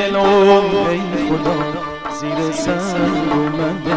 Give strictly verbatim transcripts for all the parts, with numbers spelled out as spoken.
دلم ای خدا زیر سنگ اومده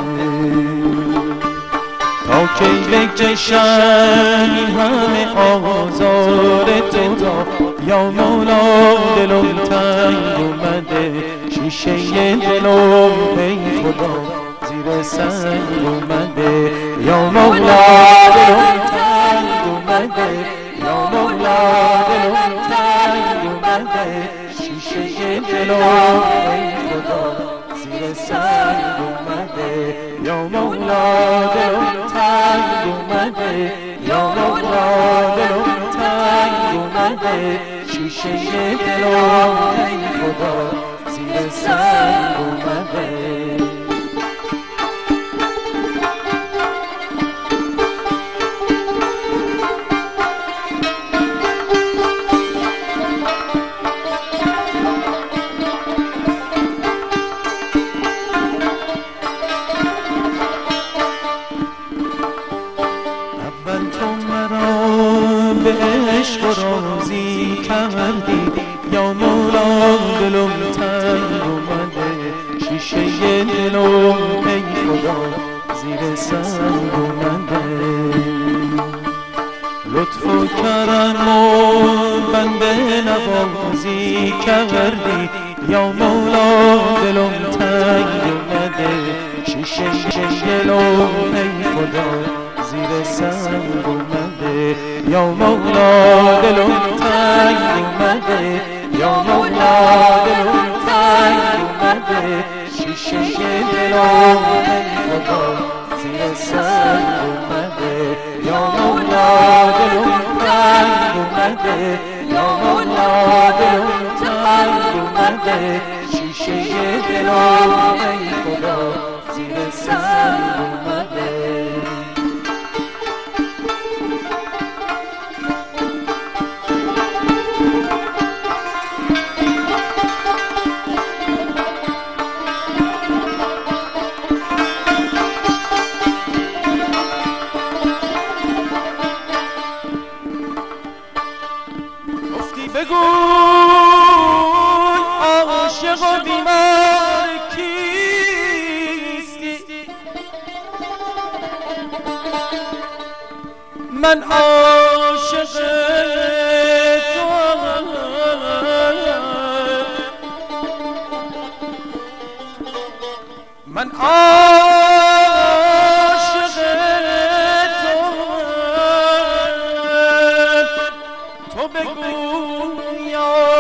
تا کی بکشم این همه آزار تو را یا مولا دلم تنگ اومده شیشه دلم ای خدا زیر سنگ اومده یا مولا دلم تنگ اومده یا مولا دلم تنگ اومده شیشه دلم ای خدا زیر سنگ اومده یا مولا دلم تنگ اومده یا مولا دلم تنگ اومده شیشه دلم ای خدا زیر سنگ اومده به عشق و رازی کردی یا مولا دلم تنگ اومده شیشه دلم ای خدا زیر سنگ اومده لطف و کرم و بنده نوازی کردی یا مولا دلم تنگ اومده شیشه دلم ای خدا زیر سنگ اومده یا مولا دلم تنگ اومده یا مولا دلم تنگ اومده شیشه دلم ای خدا زیر سنگ اومده یا مولا دلم تنگ اومده یا مولا دلم تنگ اومده شیشه دلم ای خدا زیر سنگ اومده بگوی عاشق و بیمار کیستی من عاشق تو من عاشق تو تو بگو یا